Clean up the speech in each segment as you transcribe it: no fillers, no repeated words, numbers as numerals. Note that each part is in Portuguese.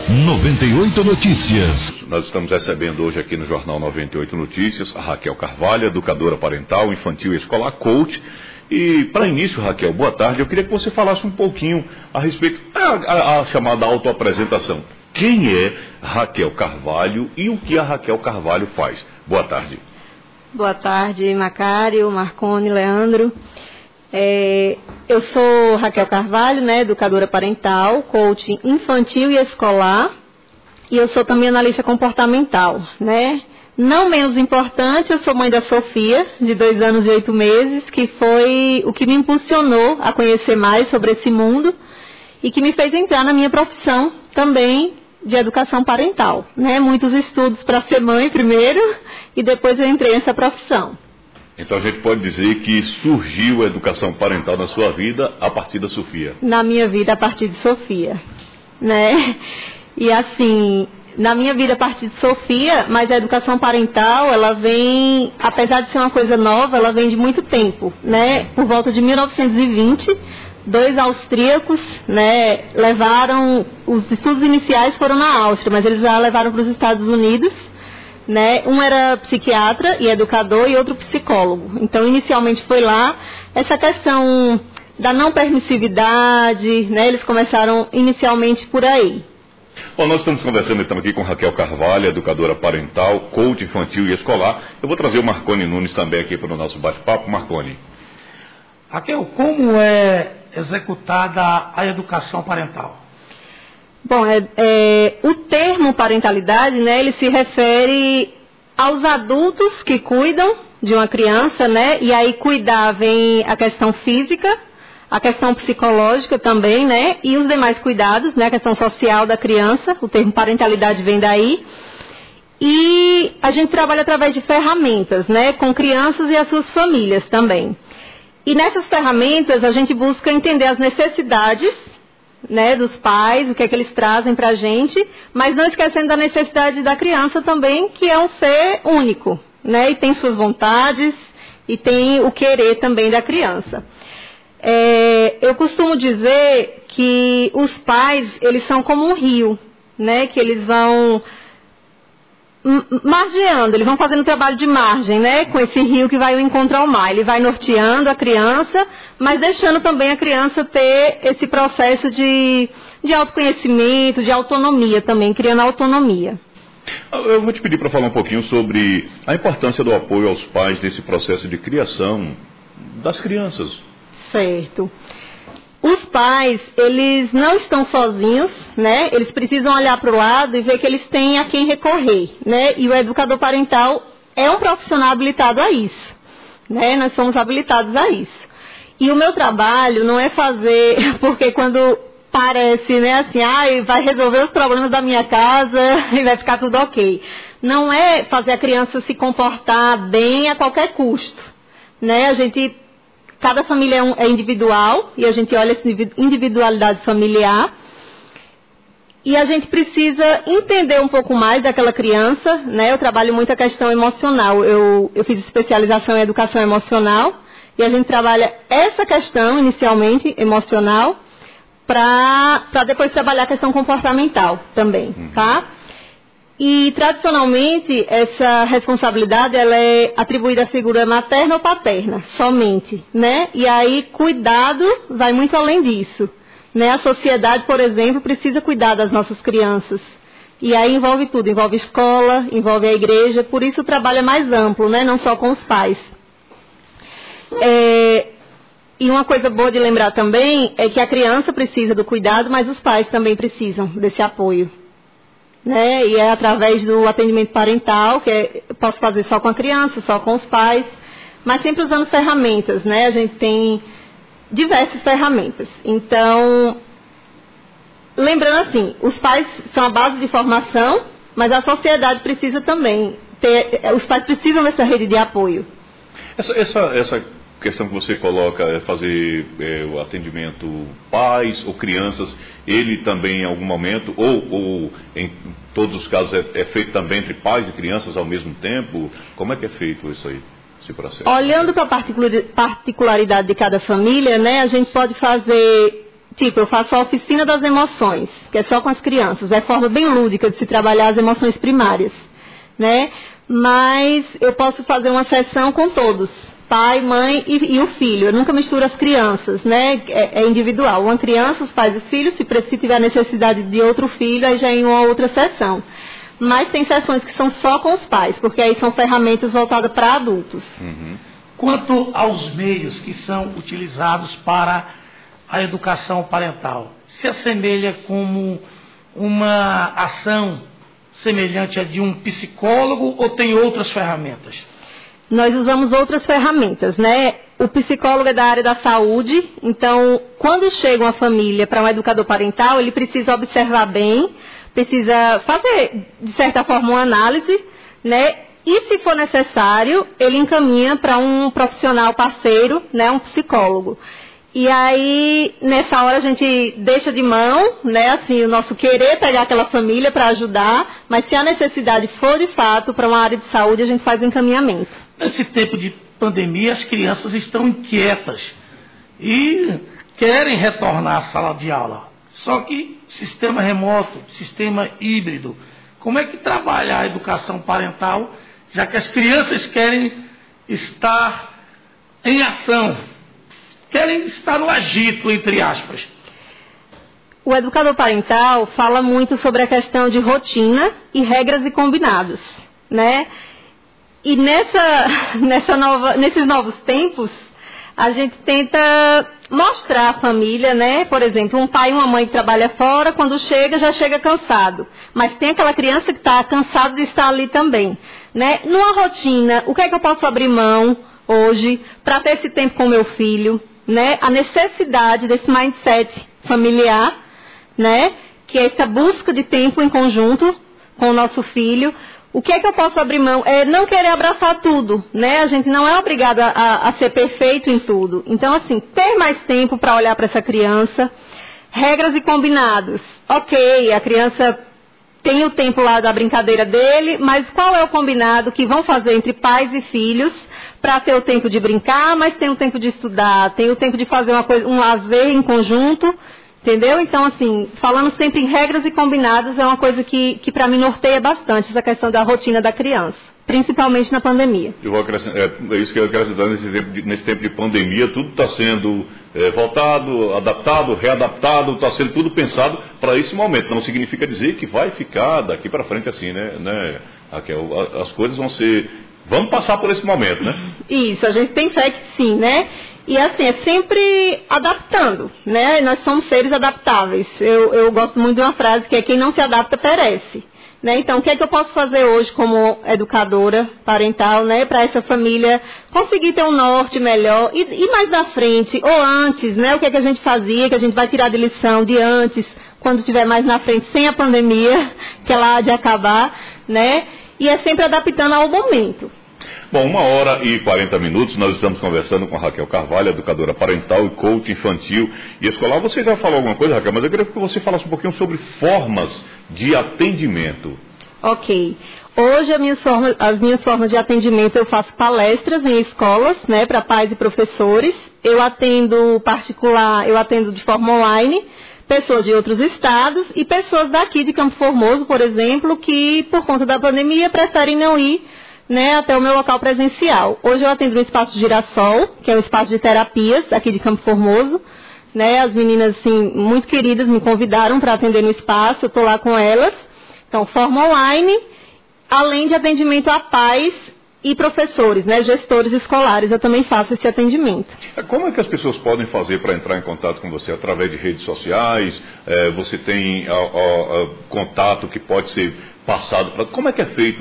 98 Notícias. Nós estamos recebendo hoje aqui no Jornal 98 Notícias a Raquel Carvalho, educadora parental, infantil e escolar, coach. E para início, Raquel, boa tarde. Eu queria que você falasse um pouquinho a respeito da chamada autoapresentação. Quem é Raquel Carvalho e o que a Raquel Carvalho faz? Boa tarde. Boa tarde, Macário, Marconi, Leandro. Eu sou Raquel Carvalho, educadora parental, coach infantil e escolar, e eu sou também analista comportamental, Não menos importante, eu sou mãe da Sofia, de 2 anos e 8 meses, que foi o que me impulsionou a conhecer mais sobre esse mundo e que me fez entrar na minha profissão também de educação parental, Muitos estudos para ser mãe primeiro e depois eu entrei nessa profissão. Então a gente pode dizer que surgiu a educação parental na sua vida a partir da Sofia. Na minha vida a partir de Sofia, E assim, na minha vida a partir de Sofia, mas a educação parental, ela vem, apesar de ser uma coisa nova, ela vem de muito tempo, Por volta de 1920, 2 austríacos, levaram, os estudos iniciais foram na Áustria, mas eles já levaram para os Estados Unidos. Um era psiquiatra e educador e outro psicólogo. Então, inicialmente foi lá essa questão da não permissividade, Eles começaram inicialmente por aí. Bom, nós estamos conversando então aqui com Raquel Carvalho, educadora parental, coach infantil e escolar. Eu vou trazer o Marconi Nunes também aqui para o nosso bate-papo. Marconi. Raquel, como é executada a educação parental? Bom, o termo parentalidade, ele se refere aos adultos que cuidam de uma criança, E aí cuidar vem a questão física, a questão psicológica também, E os demais cuidados, a questão social da criança, o termo parentalidade vem daí. E a gente trabalha através de ferramentas, com crianças e as suas famílias também. E nessas ferramentas a gente busca entender as necessidades dos pais, o que é que eles trazem para a gente, mas não esquecendo da necessidade da criança também, que é um ser único, e tem suas vontades e tem o querer também da criança. Eu costumo dizer que os pais, eles são como um rio, que eles vão margeando, eles vão fazendo trabalho de margem, com esse rio que vai encontrar o mar. Ele vai norteando a criança, mas deixando também a criança ter esse processo de autoconhecimento, de autonomia também, criando autonomia. Eu vou te pedir para falar um pouquinho sobre a importância do apoio aos pais nesse processo de criação das crianças. Certo. Os pais, eles não estão sozinhos, Eles precisam olhar para o lado e ver que eles têm a quem recorrer, E o educador parental é um profissional habilitado a isso, Nós somos habilitados a isso. E o meu trabalho não é fazer, porque quando parece, assim, vai resolver os problemas da minha casa e vai ficar tudo ok. Não é fazer a criança se comportar bem a qualquer custo, Cada família é individual e a gente olha essa individualidade familiar e a gente precisa entender um pouco mais daquela criança, Eu trabalho muito a questão emocional. Eu fiz especialização em educação emocional e a gente trabalha essa questão inicialmente emocional para depois trabalhar a questão comportamental também, tá? E, tradicionalmente, essa responsabilidade ela é atribuída à figura materna ou paterna, somente, E aí, cuidado vai muito além disso, A sociedade, por exemplo, precisa cuidar das nossas crianças. E aí envolve tudo, envolve escola, envolve a igreja, por isso o trabalho é mais amplo, não só com os pais. E uma coisa boa de lembrar também é que a criança precisa do cuidado, mas os pais também precisam desse apoio. E é através do atendimento parental, que eu posso fazer só com a criança, só com os pais, mas sempre usando ferramentas, A gente tem diversas ferramentas. Então, lembrando assim, os pais são a base de formação, mas a sociedade precisa também os pais precisam dessa rede de apoio. Essa questão que você coloca é fazer o atendimento pais ou crianças, ele também em algum momento, ou em todos os casos é feito também entre pais e crianças ao mesmo tempo? Como é que é feito isso aí, esse processo? Olhando para a particularidade de cada família, a gente pode fazer Tipo, eu faço a oficina das emoções, que é só com as crianças. É forma bem lúdica de se trabalhar as emoções primárias, né? Mas eu posso fazer uma sessão com todos, pai, mãe e o filho. Eu nunca misturo as crianças, né? É individual. Uma criança, os pais e os filhos, se tiver necessidade de outro filho, aí já é em uma outra sessão. Mas tem sessões que são só com os pais, porque aí são ferramentas voltadas para adultos. Uhum. Quanto aos meios que são utilizados para a educação parental, se assemelha como uma ação semelhante a de um psicólogo ou tem outras ferramentas? Nós usamos outras ferramentas, né? O psicólogo é da área da saúde, então, quando chega uma família para um educador parental, ele precisa observar bem, precisa fazer, de certa forma, uma análise, né? E, se for necessário, ele encaminha para um profissional parceiro, né? Um psicólogo. E aí, nessa hora, a gente deixa de mão, né? Assim, o nosso querer pegar aquela família para ajudar, mas se a necessidade for, de fato, para uma área de saúde, a gente faz o encaminhamento. Nesse tempo de pandemia, as crianças estão inquietas e querem retornar à sala de aula. Só que sistema remoto, sistema híbrido, como é que trabalha a educação parental, já que as crianças querem estar em ação, querem estar no agito, entre aspas? O educador parental fala muito sobre a questão de rotina e regras e combinados, né? E nesses novos tempos, a gente tenta mostrar à família, né? Por exemplo, um pai e uma mãe que trabalham fora, quando chega, já chega cansado. Mas tem aquela criança que está cansada de estar ali também, né? Numa rotina, o que é que eu posso abrir mão hoje para ter esse tempo com meu filho, né? A necessidade desse mindset familiar, né? Que é essa busca de tempo em conjunto com o nosso filho. O que é que eu posso abrir mão? É não querer abraçar tudo, né? A gente não é obrigado a ser perfeito em tudo. Então, assim, ter mais tempo para olhar para essa criança. Regras e combinados. Ok, a criança tem o tempo lá da brincadeira dele, mas qual é o combinado que vão fazer entre pais e filhos para ter o tempo de brincar, mas tem o tempo de estudar, tem o tempo de fazer um lazer em conjunto. Entendeu? Então, assim, falando sempre em regras e combinados, é uma coisa que para mim norteia bastante essa questão da rotina da criança, principalmente na pandemia. Eu vou é isso que eu quero acrescentar nesse tempo de pandemia, tudo está sendo voltado, adaptado, readaptado, está sendo tudo pensado para esse momento. Não significa dizer que vai ficar daqui para frente assim, né, Raquel? As coisas vão ser... Vamos passar por esse momento, né? Isso, a gente tem fé que sim, né? E assim, é sempre adaptando, né? Nós somos seres adaptáveis. Eu gosto muito de uma frase que é: quem não se adapta perece. Né? Então, o que é que eu posso fazer hoje como educadora parental, né? Para essa família conseguir ter um norte melhor e mais na frente, ou antes, né? O que é que a gente fazia, que a gente vai tirar de lição de antes, quando estiver mais na frente, sem a pandemia, que ela há de acabar, né? E é sempre adaptando ao momento. Bom, 1h40, nós estamos conversando com a Raquel Carvalho, educadora parental e coach infantil e escolar. Você já falou alguma coisa, Raquel, mas eu queria que você falasse um pouquinho sobre formas de atendimento. Ok. Hoje as minhas formas de atendimento, eu faço palestras em escolas, né, para pais e professores. Eu atendo particular, eu atendo de forma online, pessoas de outros estados e pessoas daqui de Campo Formoso, por exemplo, que por conta da pandemia preferem não ir, né, até o meu local presencial. Hoje eu atendo no Espaço Girassol, que é um espaço de terapias aqui de Campo Formoso. Né, as meninas, assim, muito queridas me convidaram para atender no espaço, eu estou lá com elas. Então, forma online, além de atendimento a pais e professores, né, gestores escolares, eu também faço esse atendimento. Como é que as pessoas podem fazer para entrar em contato com você? Através de redes sociais? Você tem contato que pode ser passado? Como é que é feito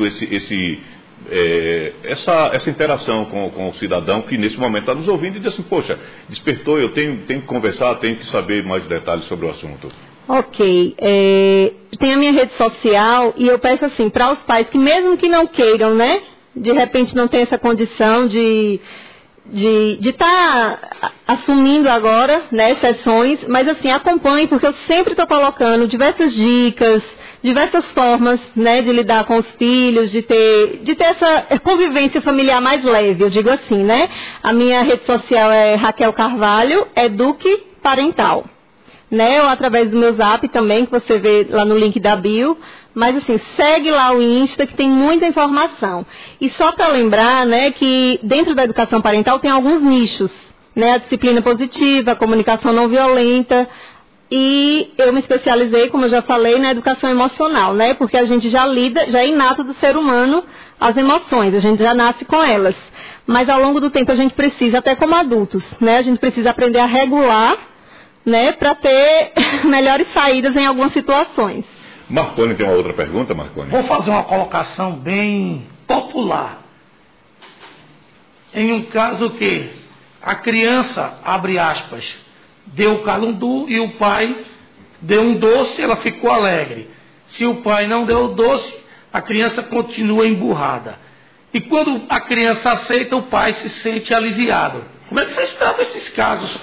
essa interação com o cidadão que nesse momento está nos ouvindo e diz assim: poxa, despertou, eu tenho que conversar, tenho que saber mais detalhes sobre o assunto? Ok, tem a minha rede social e eu peço assim, para os pais que mesmo que não queiram, né, de repente não tem essa condição de estar assumindo agora, né, sessões, mas assim, acompanhe, porque eu sempre estou colocando diversas dicas, diversas formas, né, de lidar com os filhos, de ter essa convivência familiar mais leve, eu digo assim, né. A minha rede social é Raquel Carvalho, Eduque Parental. né? Ou através do meu Zap também, que você vê lá no link da bio. Mas assim, segue lá o Insta, que tem muita informação. E só para lembrar, né, que dentro da educação parental tem alguns nichos, né? A disciplina positiva, a comunicação não violenta. E eu me especializei, como eu já falei, na educação emocional, né? Porque a gente já é inato do ser humano as emoções, a gente já nasce com elas. Mas ao longo do tempo a gente precisa, até como adultos, né? A gente precisa aprender a regular, né? Para ter melhores saídas em algumas situações. Marconi tem uma outra pergunta, Marconi? Vou fazer uma colocação bem popular. Em um caso que a criança, abre aspas, deu o calundu e o pai deu um doce, ela ficou alegre. Se o pai não deu o doce, a criança continua emburrada. E quando a criança aceita, o pai se sente aliviado. Como é que vocês tratam esses casos?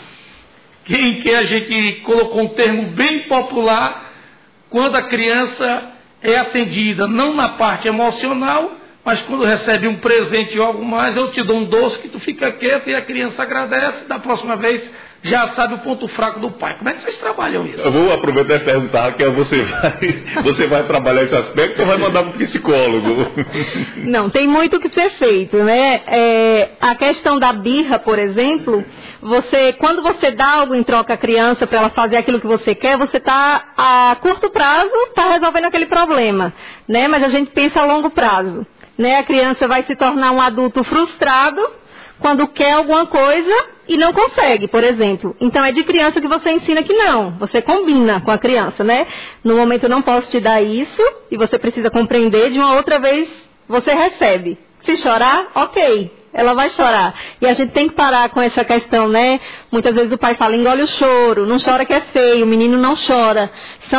Em que a gente colocou um termo bem popular, quando a criança é atendida, não na parte emocional, mas quando recebe um presente ou algo mais, eu te dou um doce que tu fica quieto e a criança agradece, da próxima vez já sabe o ponto fraco do pai. Como é que vocês trabalham isso? Eu vou aproveitar e perguntar, que você vai trabalhar esse aspecto ou vai mandar para o psicólogo? Não, tem muito o que ser feito, né? A questão da birra, por exemplo, quando você dá algo em troca à criança para ela fazer aquilo que você quer, você está a curto prazo, está resolvendo aquele problema, né? Mas a gente pensa a longo prazo, né? A criança vai se tornar um adulto frustrado quando quer alguma coisa e não consegue, por exemplo. Então é de criança que você ensina que não, você combina com a criança, né? No momento eu não posso te dar isso e você precisa compreender, de uma outra vez você recebe. Se chorar, ok, ela vai chorar. E a gente tem que parar com essa questão, né? Muitas vezes o pai fala, engole o choro, não chora que é feio, o menino não chora.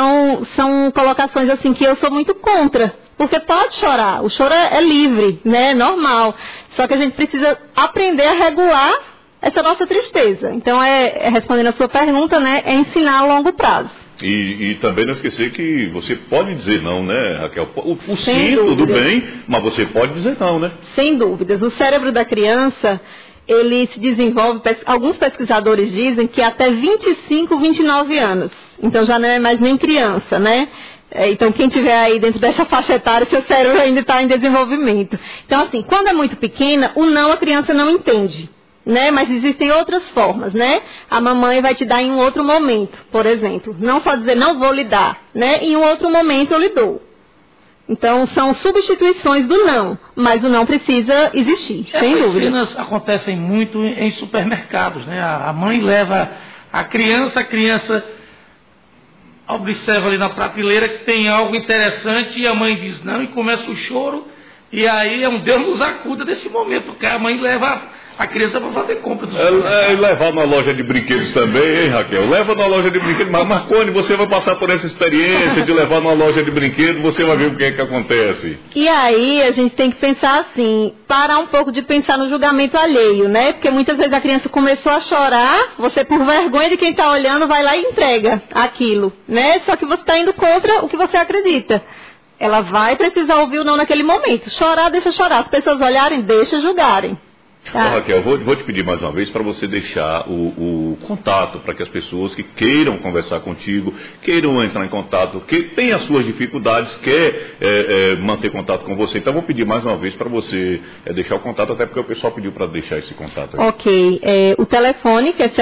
São colocações assim que eu sou muito contra. Porque pode chorar, o choro é livre, né? É normal. Só que a gente precisa aprender a regular essa nossa tristeza. Então, respondendo a sua pergunta, né? É ensinar a longo prazo. E também não esquecer que você pode dizer não, né, Raquel? O sim, tudo bem, mas você pode dizer não, né? Sem dúvidas. O cérebro da criança, ele se desenvolve, alguns pesquisadores dizem que até 25, 29 anos. Então, já não é mais nem criança, né? Então, quem tiver aí dentro dessa faixa etária, seu cérebro ainda está em desenvolvimento. Então, assim, quando é muito pequena, o não a criança não entende, né? Mas existem outras formas, né? A mamãe vai te dar em um outro momento, por exemplo. Não só dizer, não vou lhe dar, né? Em um outro momento eu lhe dou. Então, são substituições do não, mas o não precisa existir, sem dúvida. Essas cenas acontecem muito em supermercados, né? A mãe leva a criança observa ali na prateleira que tem algo interessante e a mãe diz não e começa o choro e aí é um Deus nos acuda desse momento, porque a mãe leva a criança para fazer compras. Levar na loja de brinquedos também, hein, Raquel? Leva na loja de brinquedos, mas Marconi, você vai passar por essa experiência de levar na loja de brinquedos, você vai ver o que é que acontece. E aí a gente tem que pensar assim, parar um pouco de pensar no julgamento alheio, né? Porque muitas vezes a criança começou a chorar, você por vergonha de quem está olhando vai lá e entrega aquilo, né? Só que você está indo contra o que você acredita. Ela vai precisar ouvir o não naquele momento. Chorar, deixa chorar. As pessoas olharem, deixa julgarem. Tá. Raquel, vou te pedir mais uma vez para você deixar o contato para que as pessoas que queiram conversar contigo, queiram entrar em contato, que tem as suas dificuldades, quer manter contato com você. Então vou pedir mais uma vez para você deixar o contato, até porque o pessoal pediu para deixar esse contato aí. Ok, o telefone que é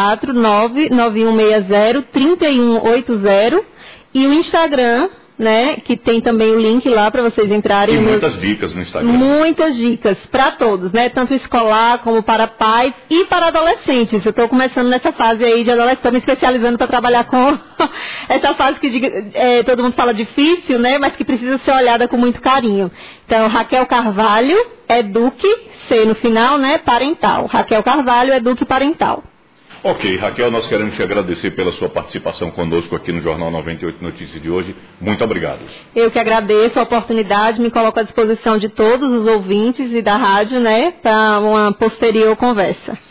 749-9160-3180 e o Instagram, né, que tem também o link lá para vocês entrarem. E muitas dicas no Instagram. Muitas dicas para todos, né, tanto escolar como para pais e para adolescentes. Eu estou começando nessa fase aí de adolescente, estou me especializando para trabalhar com essa fase que todo mundo fala difícil, né, mas que precisa ser olhada com muito carinho. Então, Raquel Carvalho, Eduque, C no final, né, parental. Raquel Carvalho, Eduque Parental. Ok, Raquel, nós queremos te agradecer pela sua participação conosco aqui no Jornal 98 Notícias de hoje. Muito obrigado. Eu que agradeço a oportunidade, me coloco à disposição de todos os ouvintes e da rádio, né, para uma posterior conversa.